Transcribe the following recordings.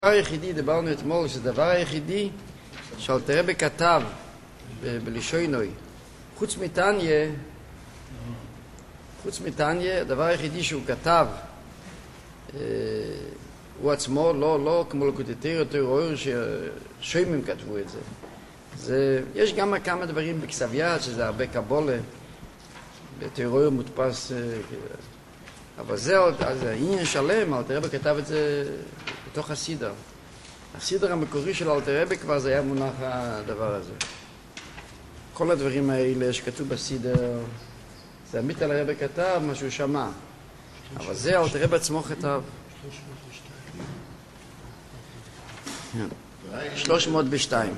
הדבר היחידי, דיברנו אתמול, שהדבר היחידי שאלתר רבי כתב בלשונוי, חוץ מתניא, הדבר היחידי שהוא כתב, הוא עצמו, לא כמו לקוטטר תיאוריה ששוימים כתבו את זה. יש גם כמה דברים בכסף יד, שזה הרבה קבולה, בתיאוריה מודפס, אבל זה עניין שלם, אלתר רבי כתב את זה בתוך הסידר. הסידר המקורי של אלתר רבי כבר זה היה מונח הדבר הזה. כל הדברים האלה שכתוב בסידר, זה עמית על הרבי כתב מה שהוא שמע. אבל זה אלתר רבי עצמו כתב. 302.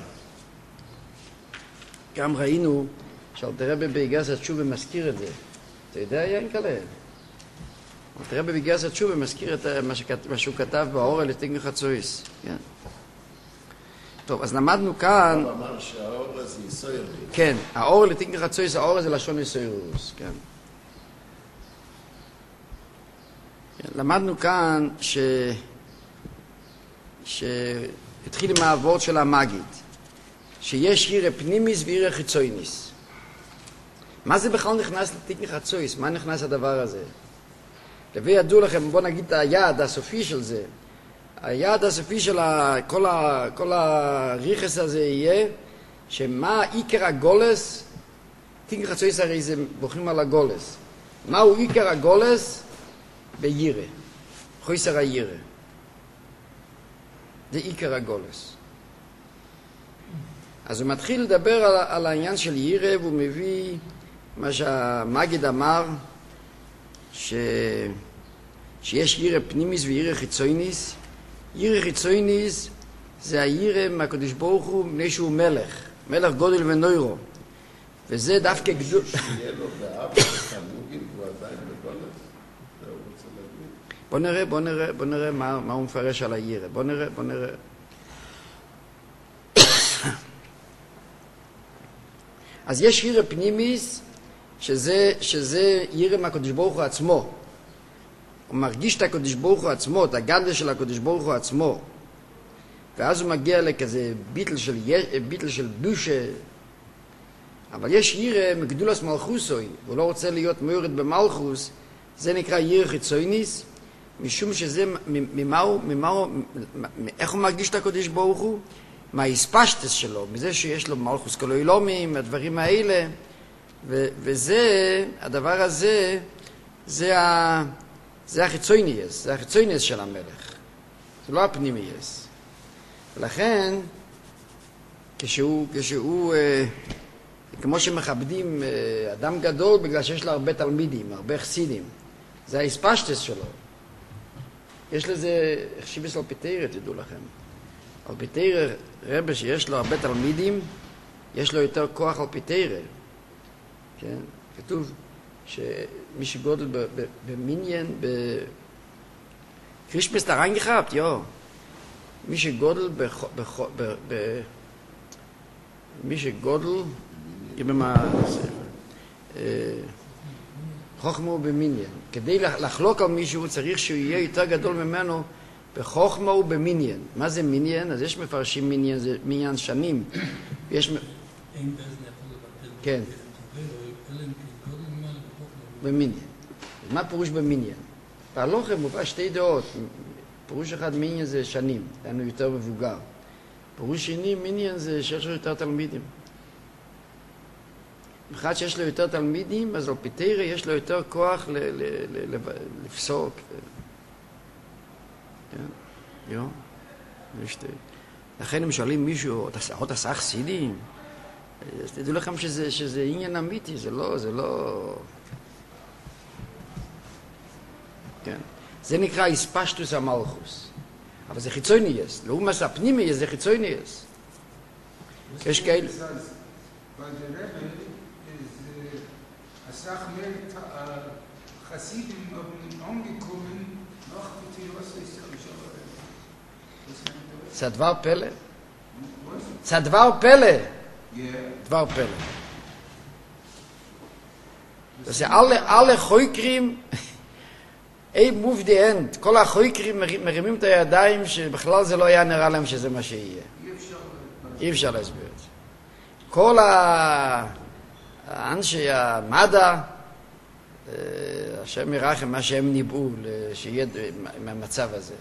גם ראינו שאלתר רבי באיגרס התשובה מזכיר את זה. אתה יודע, ינקלה? אלתר רבי באיגרס התשובה מזכיר את מה שהוא כתב באורל לתיקון חצויס. כן. טוב, אז למדנו כאן... הוא אמר שהאור הזה יסויר. כן, האור לתיקון חצויס, האור זה לשון יסוירוס, כן. למדנו כאן שהתחיל עם העבוד של המגיד, שיש ירא פנימיס וירא חיצויניס. מה זה בכלל נכנס לתיקון חצויס? מה נכנס הדבר הזה? להביא ידעו לכם, בואו נגיד את היעד הסופי של זה. היעד הסופי של כל הריכס הזה יהיה שמה עיקר הגולס, תיקון חצויס הרי זה בוחרים על הגולס. מהו עיקר הגולס? בירא, חויסר הירא. זה עיקר הגולס. אז הוא מתחיל לדבר על העניין של ירא, והוא מביא מה שהמגיד אמר, שיש ירא פנימיס וירא חיצויניס. ירא חיצויניס זה הירא מהקדוש ברוך הוא מפני שהוא מלך גודל ונוירו. וזה דווקא גדול... שיהיה לו באבא חנוגים והוא עדיין בגולס? זה הוא רוצה להגיד. בוא נראה מה הוא מפרש על הירא. בוא נראה. אז יש ירא פנימיס, שזה ירא מהקדוש ברוך הוא עצמו. הוא מרגיש את הקדוש ברוך הוא עצמו, את הגדל של הקדוש ברוך הוא עצמו. ואז הוא מגיע לכזה ביטל של דושה. אבל יש ירא מגדולס מלכוסוי, הוא לא רוצה להיות מיורד במלכוס, זה נקרא ירא חיצויניס, משום שזה, איך הוא מרגיש את הקדוש ברוך הוא? מהאספשטס שלו, מזה שיש לו מלכוס כל אילומים, הדברים האלה, וזה, הדבר הזה, זה החיצויניס, זה החיצויניס של המלך, זה לא הפנימיס. ולכן, כשהוא כמו שמכבדים אדם גדול בגלל שיש לו הרבה תלמידים, הרבה חסידים, זה האספשטס שלו. יש לזה חשיבס על פיתרא, תדעו לכם. על פיתרא, רבי שיש לו הרבה תלמידים, יש לו יותר כוח על פיתרא. כן? כתוב שמי שגודל במניין, קרישמס תרן גחבת, מי שגודל מי שגודל, חוכמה ובמניין. כדי לחלוק על מישהו צריך שהוא יהיה יותר גדול ממנו בחוכמה ובמניין. מה זה מניין? אז יש מפרשים מניין, זה מניין שנים. יש... כן. במניין. מה פירוש במניין? בהלוכה מובא שתי דעות. פירוש אחד מניין זה שנים, היינו יותר מבוגר. פירוש שני מניין זה שיש לו יותר תלמידים. אחד שיש לו יותר תלמידים, אז על פיתרא יש לו יותר כוח לפסוק. כן? לכן הם שואלים מישהו, עוד עשה חסידים? אז תדעו לכם שזה עניין אמיתי, זה לא... כן? זה נקרא אספשטוס המלכוס. אבל זה חיצויניס. לעומת הפנימי זה חיצויניס. יש כאלה... Sag mir, Chassidim haben angekommen, nach Pitirosa ist ja nicht aber... זה הדבר פלא? זה הדבר פלא? דבר פלא. זה alle חויקרים, move the end. כל החוקרים מרימים את הידיים שבכלל זה לא היה נראה להם שזה מה שיהיה. אי אפשר להסביר את זה. כל האנשי המדע, השם ירחם, מה שהם ניבאו שיהיה מהמצב הזה.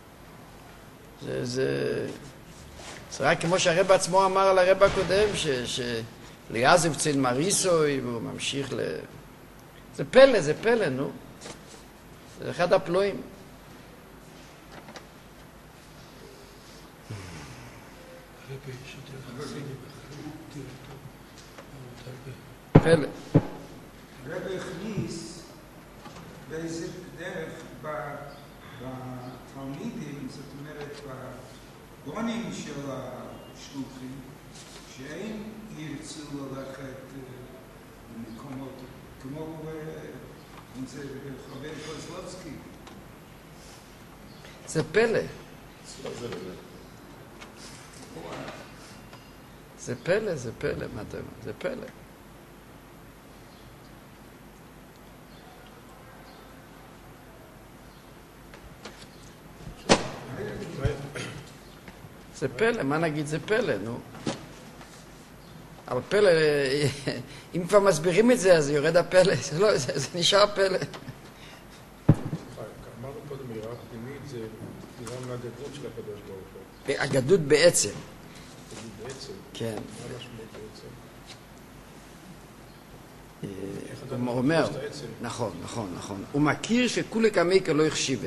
זה רק כמו שהרב עצמו אמר על הרב הקודם, ליעזב צין מריסוי, והוא ממשיך זה פלא, נו. זה אחד הפלואים. פלא. הרב הכניס באיזה דרך בתלמידים, זאת אומרת, בגונים של השלוחים, שהם ירצו ללכת למקומות, כמו חבר קוזלובסקי. זה פלא. זה פלא, מה אתה אומר? זה פלא. זה פלא, מה נגיד? זה פלא, נו. אבל פלא, אם כבר מסבירים את זה, אז יורד הפלא. זה נשאר פלא. אמרנו קודם, יראה פנימית, זה נראה מהגדות של הקדוש ברוך הוא. הגדות בעצם. הגדות בעצם? כן. מה משמעות בעצם? הוא אומר, נכון. הוא מכיר שכולי כמי כלא החשיבה.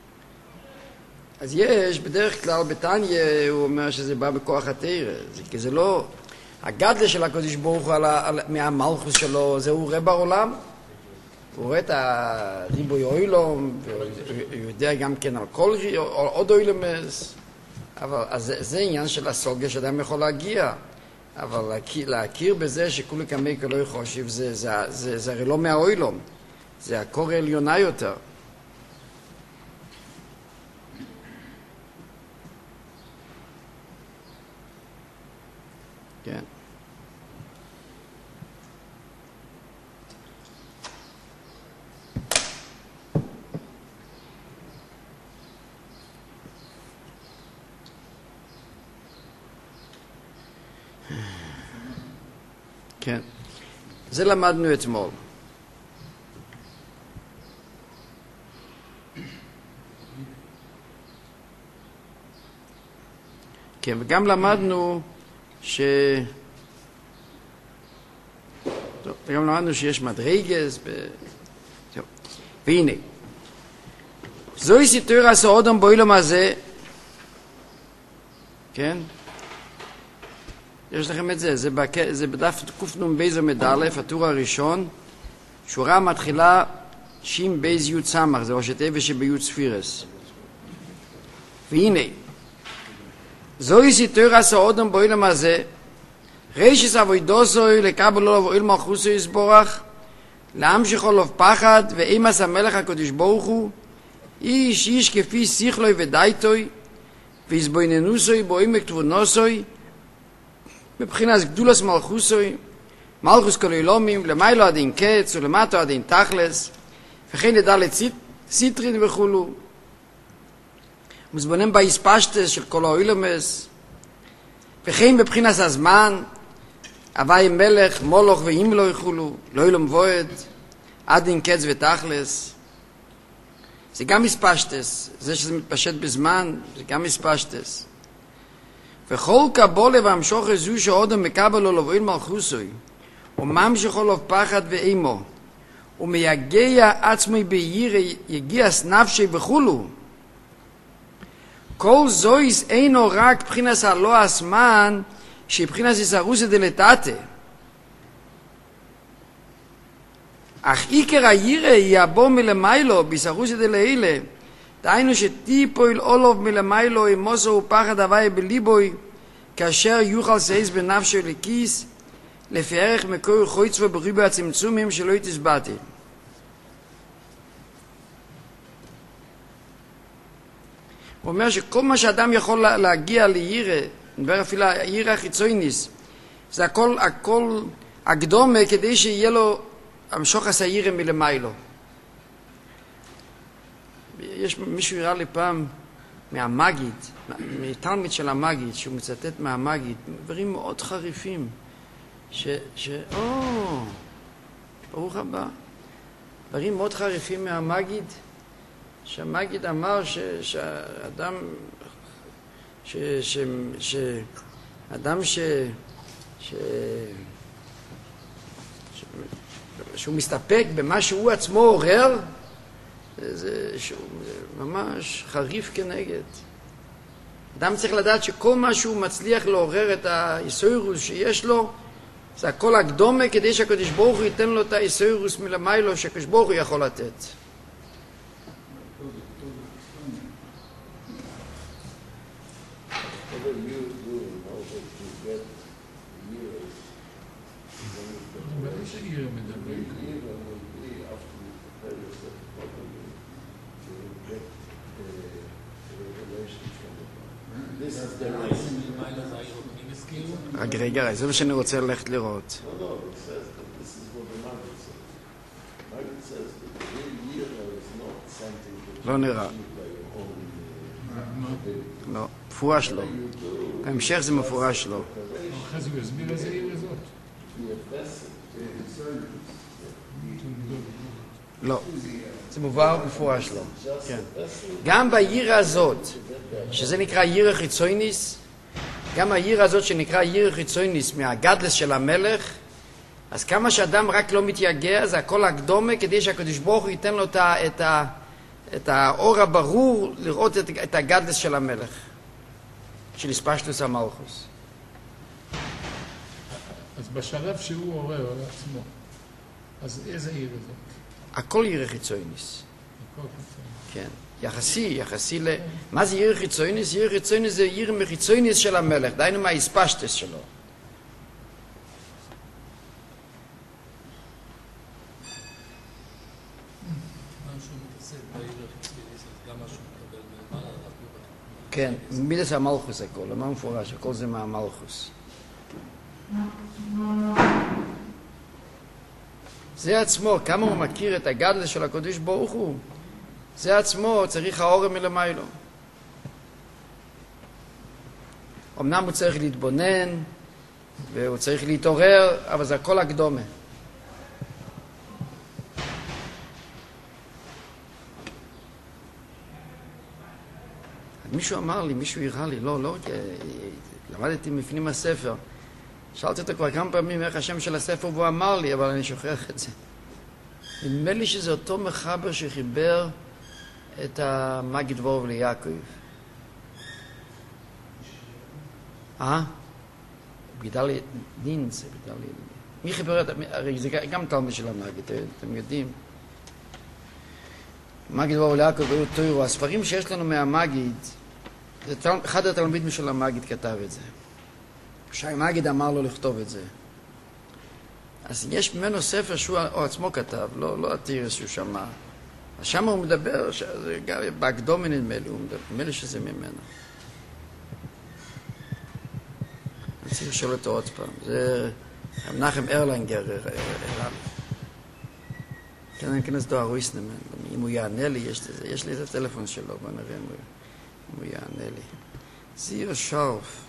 אז יש, בדרך כלל בתניה הוא אומר שזה בא בכוח התורה, כי זה לא, הגדלה של הקדוש ברוך הוא מהמלכוס שלו, זהו רב העולם, הוא רואה את הריבוי אוילום, והוא יודע גם כן על כל עוד אוילומס, אבל זה עניין של הסוגיה שאדם יכול להגיע, אבל להכיר בזה שכולי כמי כלא יחושב, זה הרי לא מהאוילום, זה הקור העליונה יותר. כן. כן. זה למדנו אתמול. כן, וגם למדנו וגם למדנו שיש מדרגס והנה זוהי סיטור עשה אודם באילום הזה, כן? יש לכם את זה, זה בדף קופנום בייז עמוד א', הטור הראשון, שורה מתחילה שים בייז י' סמך, זה ראשי תיבות שבי' ספירס. והנה זוהי סיטור עשה אודם באילום הזה, רישס אבוידוסוי לקבל לו ואיל מלכוסוי יסבורך, להמשיך לו פחד ואימס המלך הקדוש ברוך הוא, איש כפי שיחלוי ודייטוי, ויסבויננוסוי בועמק תבונוסוי, מבחינת גדולס מלכוסוי, מלכוס כל אילומים, למיילו עדין קץ ולמטו עדין תכלס, וכן לדלת סיטרין וכולו, מזבונן בהספשטס של כל האילומס, וכן בבחינת הזמן, הווי מלך, מולוך ואם לא יכולו, לא אילום וועד, עדין קץ ותכלס. זה גם מספשטס, זה שזה מתפשט בזמן, זה גם מספשטס. וכל קבולה והמשוך זו שעודם מקבל לו לבואיל מלכוסוי, וממשכו לו פחד ואימו, ומייגע עצמי בעיר יגיעס נפשי וכולו. כל זויס אינו רק בחינס הלא הסמן, שבחינס יסרוסה דלתתה. אך עיקר הירא יבוא מלמיילו ביסרוסה דלעילה, דהיינו שטיפויל אולוב מלמיילו עם מוסו ופחד הווי בליבוי, כאשר יוכל סייס בנפשו לכיס, לפי ערך מקור חויצו בריבו הצמצומים שלא יתסבטי. הוא אומר שכל מה שאדם יכול להגיע לירא, נדבר אפילו הירא החיצוניס, זה הכל הקדומה כדי שיהיה לו המשוך הירא מלמיילו. יש מישהו הראה לי פעם מהמגיד, מתלמיד של המגיד, שהוא מצטט מהמגיד, דברים מאוד חריפים, ברוך הבא, דברים מאוד חריפים מהמגיד, שהמגיד אמר שאדם, שהוא מסתפק במה שהוא עצמו עורר, זה ממש חריף כנגד. אדם צריך לדעת שכל מה שהוא מצליח לעורר את האיסוירוס שיש לו, זה הכל הקדומה כדי שהקדוש ברוך הוא ייתן לו את האיסוירוס מלמיילו שהקדוש ברוך הוא יכול לתת. רגע, זה מה שאני רוצה ללכת לראות. לא נראה. לא, מפורש לא. בהמשך זה מפורש לא. אחרי זה הוא יסביר איזה עיר הזאת. לא, זה מובהר מפורש לא. כן. גם בעיר הזאת, שזה נקרא עיר החיצוניס, גם העיר הזאת שנקרא עיר חיצוניס מהגדלס של המלך, אז כמה שאדם רק לא מתייגע, זה הכל הקדומה כדי שהקדוש ברוך הוא ייתן לו את האור הברור לראות את הגדלס של המלך, של הספשטוס המלכוס. אז בשלב שהוא עורר על עצמו, אז איזה עיר הזאת? הכל עיר חיצוניס. הכל חיצוניס. כן. יחסי מה זה עיר חיצוניס? עיר חיצוניס זה עיר מחיצוניס של המלך, דיינו מהאספשטס שלו. כן, מידס המלכוס הכל, למה מפורש? הכל זה מהמלכוס. זה עצמו, כמה הוא מכיר את הגדלס של הקדוש ברוך הוא, זה עצמו צריך האור מלמיילו. אמנם הוא צריך להתבונן והוא צריך להתעורר, אבל זה הכל הקדומה. מישהו אמר לי, מישהו הראה לי, לא, למדתי מפנים הספר. שאלתי אותו כבר כמה פעמים איך השם של הספר והוא אמר לי, אבל אני שוכח את זה. נדמה לי שזה אותו מחבר שחיבר את המגיד דבורוב ליעקב. בגדלי נינץ, מי חיבר את... הרי זה גם תלמיד של המגיד, אתם יודעים. מגיד דבורוב ליעקב והוא תוירו. הספרים שיש לנו מהמגיד, אחד התלמידים של המגיד כתב את זה. שהמגיד אמר לו לכתוב את זה. אז יש ממנו ספר שהוא עצמו כתב, לא התירס שהוא שמע. אז שם הוא מדבר, בהקדומה נדמה לי שזה ממנו. אני צריך לשאול אותו עוד פעם. זה מנחם ארלנגר, כן, אני אכנס דו הרויסנמן. אם הוא יענה לי, יש לי את הטלפון שלו, בוא נראה אם הוא יענה לי. זיר שרף.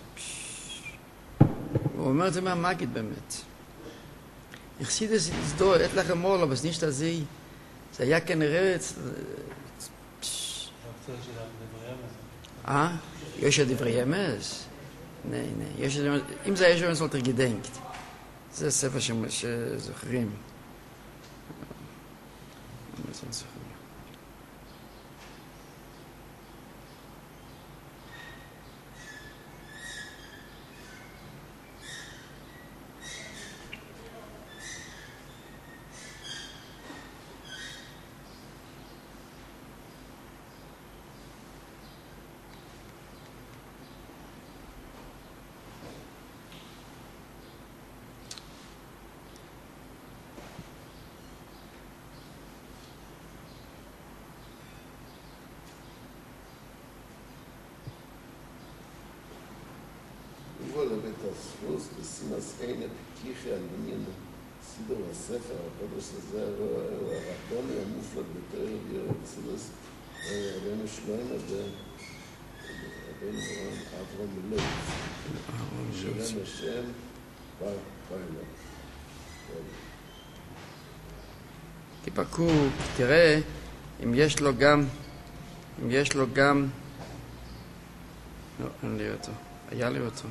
הוא אומר את זה מהמגיד באמת. יחסידס יזדו, את לכם מולו, בס נישת הזה, זה היה כנראה... יש דברי אמס? אם זה יש אמס, לא תרגדנקט. זה ספר שזוכרים. הספוס בסימס אין הפקיחי הלבנין סידור הספר הקודש הזה הרחבוני המופלג ביותר ירצילוס רבנו שלמה זה רבנו אברהם מלוי. שלם השם פיילה. תפקו, תראה אם יש לו גם לא, אין לי אותו, היה לי אותו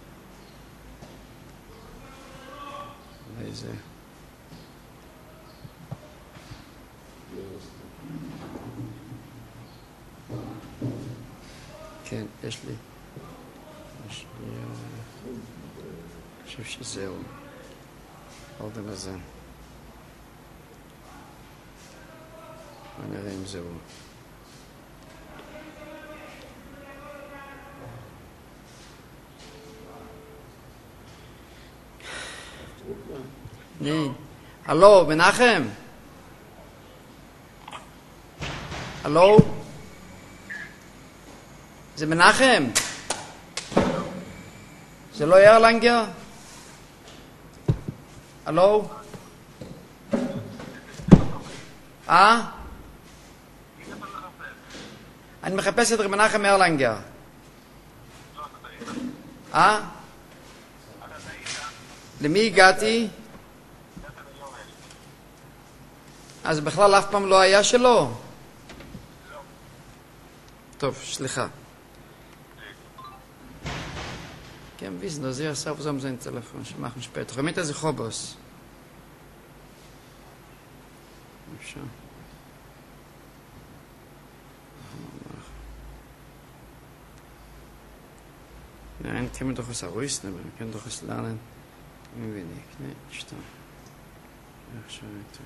איזה כן, יש לי אני חושב שזהו עוד הנזן נראה אם זהו הלו, מנחם? הלו? זה מנחם? זה לא ירלנגר? הלו? אני מחפש את מנחם ירלנגר. למי הגעתי? אז בכלל אף פעם לא היה שלו? טוב, סליחה. כן, ויזנו, זה יעשה וזום זה עם טלפון, שמח משפט. חמית איזה חובוס. אפשר. Nein, kann man doch was errüsten, aber man kann doch was lernen. Ein wenig, ne? Stimmt. Ach, schon nicht.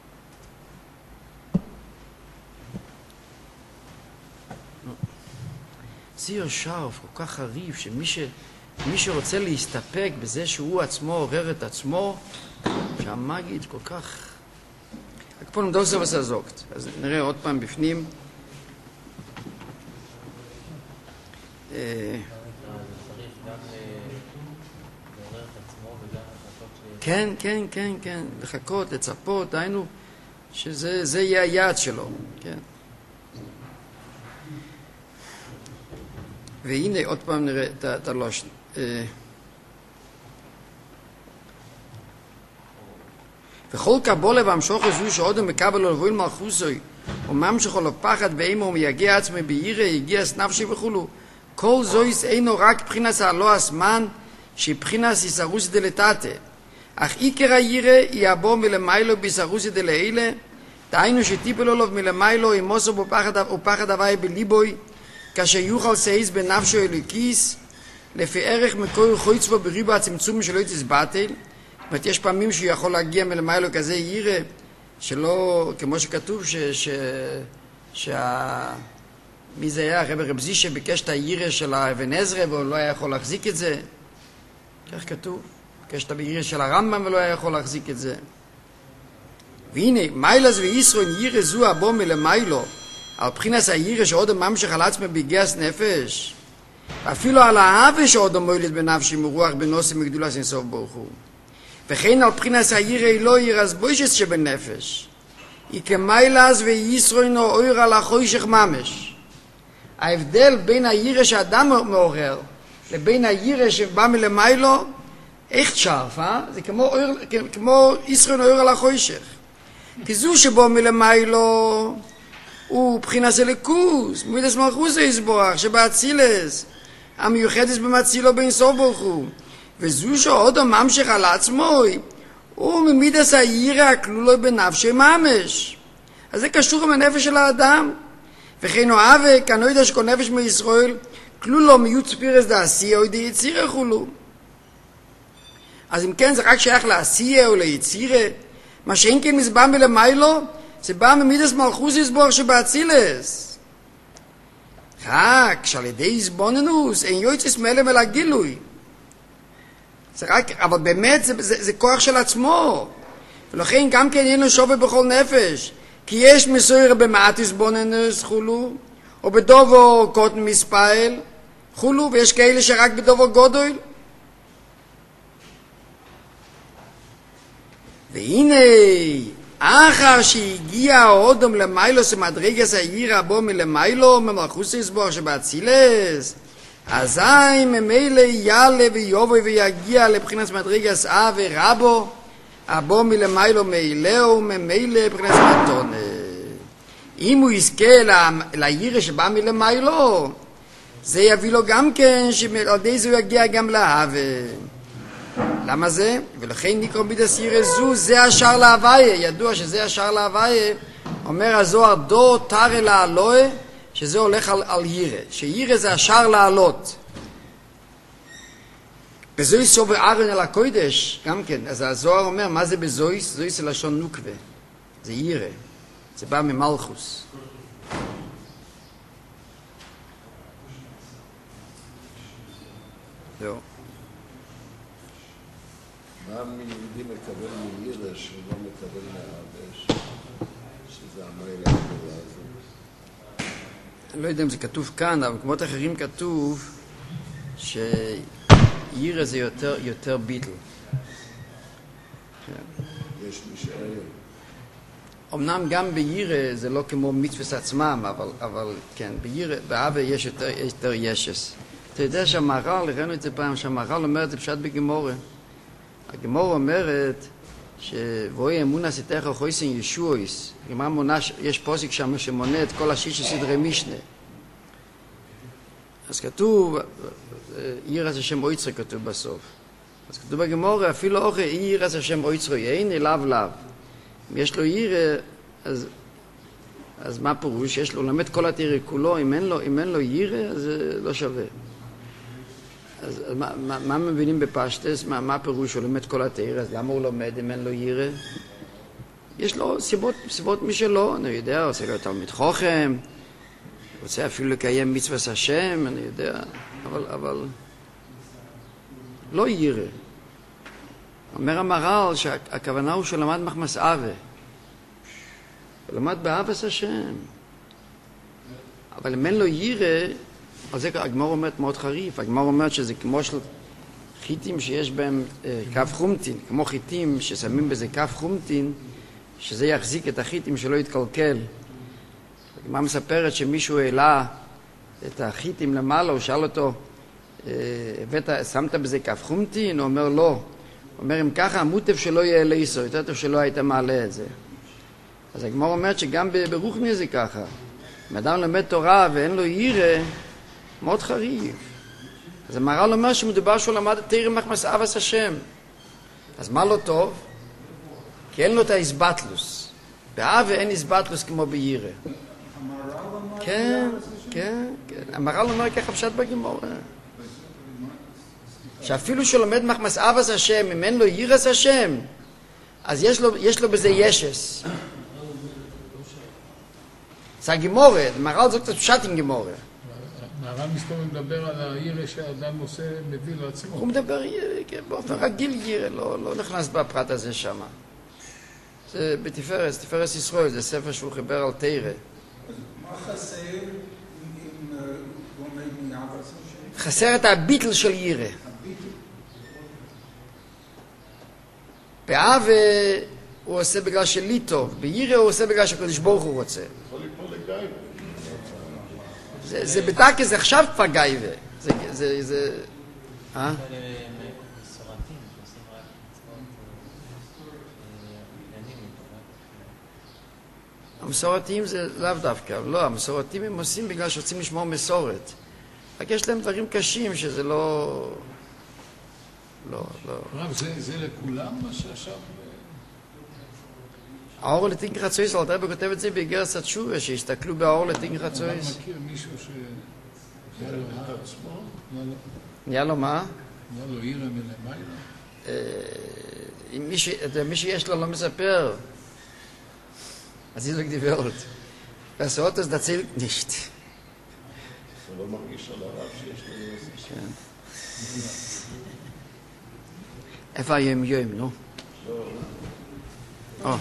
זה יושב כל כך חריף, שמי שרוצה להסתפק בזה שהוא עצמו עורר את עצמו, שהמגיד כל כך... רק פה נמדור זה ועשה זוגת. אז נראה עוד פעם בפנים. כן, כן, כן, כן, לחכות, לצפות, היינו שזה יהיה היעד שלו, כן. והנה עוד פעם נראה את הלושן. וכל קבולה והמשוך הזו שעודם מקבל לו לבויל מלכוסוי וממשכו לו פחד ואימו ומייגע עצמי בעירה יגיע סנפשי וכולו כל זויס אינו רק בחינס הלא הסמן שבחינס יסרוסי דלתתה אך עיקר העירה יעבור מלמיילו ביסרוסי דלעילה דהיינו שטיפלו לו מלמיילו ימוסו ופחד הוואי בליבוי כאשר יוכל סייס בנפשו אלוקיס לפי ערך מקור חויצבו בריבו הצמצום שלא יתסבטל זאת אומרת, יש פעמים שהוא יכול להגיע מלמיילו כזה עירה שלא, כמו שכתוב מי זה היה? רב זישה ביקש את העירה של האבן עזרא והוא לא היה יכול להחזיק את זה כך כתוב ביקש את העירה של הרמב"ם ולא היה יכול להחזיק את זה והנה, מיילס וישרון עירה זו הבוא מלמיילו על בחינס העירה שעוד ממשיך על עצמו ביגעס נפש ואפילו על האהבה שעוד מוילד בנפשי מרוח בנוסי מגדולת אינסוף ברוך הוא וכן על בחינס העירה לא ירס בוישס שבנפש היא כמיילס וישרון אויר על החוישך ממש ההבדל בין העירה שאדם מעורר לבין העירה שבא מלמיילו איך שרף, זה כמו ישרון אויר על החוישך כי זו שבו מלמיילו הוא בחינס אלוקוס, מידס מלכוס יסבורך, שבאצילס, המיוחדס במצילו באינסוף ברוך הוא, וזו שעוד ממשיך על עצמו, הוא ממידס העירה הכלולו בנפשי ממש. אז זה קשור עם הנפש של האדם. וכן אוהבה, כנוידע שכל נפש מישראל, כלולו מיוט ספירס דעשייה או די יצירה חולו. אז אם כן זה רק שייך לעשייה או ליצירה, מה שאין כן מסבא מלמיילו, זה בא ממידס מלכוס יסבורך שבאצילס. רק שעל ידי יסבוננוס אין יוצס מלם אל הגילוי. זה רק, אבל באמת זה כוח של עצמו. ולכן גם כן אין לו שווה בכל נפש. כי יש מסויר במעט יסבוננוס חולו, או בדובו קוטן מספייל חולו, ויש כאלה שרק בדובו גודל. והנה אחר שהגיע האודום למיילוס ומדרגס העיר הבו מלמיילו ממלכוס יסבור שבאצילס, אזי ממילא יעלה ויובו ויגיע לבחינת מדרגס אב ורבו, הבו מלמיילו מאילהו ממילא מבחינת מתונה. אם הוא יזכה לעיר שבא מלמיילו, זה יביא לו גם כן שעל ידי זה הוא יגיע גם להווה. למה זה? ולכן נקרא מידס ירא זו, זה השער להוויה. ידוע שזה השער להוויה. אומר הזוהר דו תרא לעלוה, שזה הולך על ירא. שירא זה השער לעלות. בזויס סובר ארון על הקודש, גם כן. אז הזוהר אומר, מה זה בזויס? זויס זה לשון נוקבה. זה ירא. זה בא ממלכוס. זהו. מה מיהודי מקבל מירא שהוא לא מקבל מהאבש, שזה המיילה הגדולה הזאת? אני לא יודע אם זה כתוב כאן, אבל במקומות אחרים כתוב שירא זה יותר ביטל. יש מי שאין. אמנם גם בירא זה לא כמו מצווה עצמם, אבל כן, בירא, באבא יש יותר ישס. אתה יודע שהמהר"ל, ראינו את זה פעם, שהמהר"ל אומר את זה פשט בגמורה. הגמורה אומרת שבואי אמונה סיתך חויסן ישועיס. גמרא מונה, יש פוסק שם שמונה את כל השישה סדרי משנה. אז כתוב, עיר הזה שם אויצרו כתוב בסוף. אז כתוב בגמורה, אפילו אוכל עיר הזה שם אויצרו, אין אליו לאו. אם יש לו עיר, אז מה פירוש? יש לו למד כל התירה כולו, אם אין לו עיר, אז זה לא שווה. אז מה מבינים בפשטס? מה פירוש? הוא לומד כל התאיר, אז למה הוא לומד אם אין לו ירא? יש לו סיבות משלו, אני יודע, עושה לו תלמיד חוכם, רוצה אפילו לקיים מצוות השם, אני יודע, אבל לא ירא. אומר המהר"ל שהכוונה הוא שלמד מחמס אבה, למד באבס השם, אבל אם אין לו ירא, אז זה הגמרא אומרת מאוד חריף. הגמרא אומרת שזה כמו של חיטים שיש בהם כף חומטין, כמו חיטים ששמים בזה כף חומטין, שזה יחזיק את החיטים שלא יתקלקל. הגמרא מספרת שמישהו העלה את החיטים למעלה, הוא שאל אותו, שמת בזה כף חומטין? הוא אומר לא. הוא אומר, אם ככה המוטב שלא יהיה ליסו, יותר טוב שלא היית מעלה את זה. אז הגמרא אומרת שגם ברוחני זה ככה. אם אדם למד תורה ואין לו ירא, מאוד חריף. אז המהר"ל אומר שמדובר שהוא למד את תרא מחמס אבס השם. אז מה לא טוב? כי אין לו את האסבטלוס. באבה אין אסבטלוס כמו בירא. כן. המהר"ל אומר ככה פשט בגמרא. שאפילו שהוא לומד מחמס אבס השם, אם אין לו ירס השם, אז יש לו בזה ישס. זה הגמרא, המהר"ל זאת פשט עם גמרא. הרב מסתובב מדבר על הירא שהאדם עושה, מביא לעצמו. הוא מדבר באופן רגיל ירא, לא נכנס בפרט הזה שם. זה בתפארת, תפארת ישראל, זה ספר שהוא חיבר על תרא. מה חסר אם לומד מאבס השם? חסר את הביטל של ירא. באב הוא עושה בגלל שלי טוב, בירא הוא עושה בגלל שהקדוש ברוך הוא רוצה. זה בדקה, זה עכשיו כבר גייבה. זה... המסורתיים זה לאו דווקא, לא, המסורתיים הם עושים בגלל שרוצים לשמור מסורת. רק יש להם דברים קשים שזה לא... רב, זה לכולם מה שעכשיו... האור לתינקח הצויס, אלתר רבי כותב את זה באיגרת התשובה, שהסתכלו באור לתינקח הצויס. אני מכיר מישהו שהיה לו את עצמו? נהיה לו מה? נהיה לו עירה מלמעלה? מי שיש לו לא מספר. אז היא לא גדיברת. ועשות אז דציל נשת. זה לא מרגיש על הרב שיש לו יוסף. כן. איפה היום, נו? לא.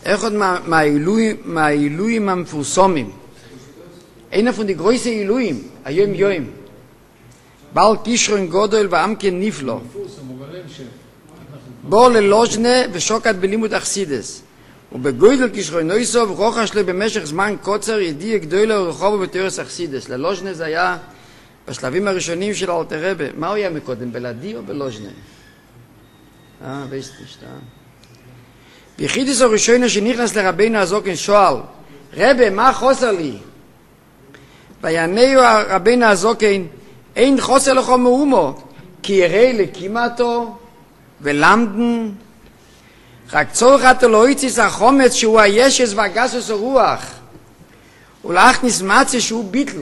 אחד מהעילויים המפורסמים, einer von den größten עילויים, היום יום, בעל כישרון גודל ועמקן נפלא, בו ללוז'נה ושוקד בלימוד אכסידס, ובגודל כישרון נויסוב רוחש לו במשך זמן קוצר ידיע גדולה ורחובו בתיאורס אכסידס. ללוז'נה זה היה בשלבים הראשונים של אלתר רבי. מה הוא היה מקודם, בלעדי או בלוז'נה? weißt nicht, ביחידס הראשונה שנכנס לרבינו הזוקן שואל, רבי, מה חוסר לי? ויענהו רבינו הזוקן, אין חוסר לך מאומו, כי יראה לקימתו ולמדן, רק צורך אתה לא יציס החומץ שהוא הישס והגסוס הרוח, ולהכניס מצה שהוא ביטל,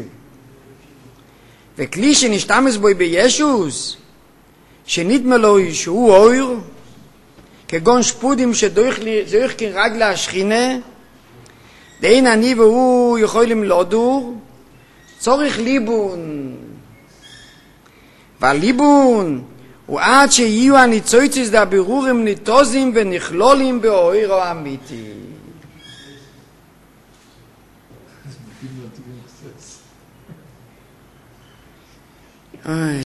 וכלי שנשתמש בו בישוס, שנדמה לו שהוא אויר, כגון שפודים שדויך כן רגל השכינה, דאין אני והוא יכולים להודור, צורך ליבון, והליבון הוא עד שיהיו הניצויציס דהבירורים ניטוזים ונכלולים באויר האמיתי. אוי,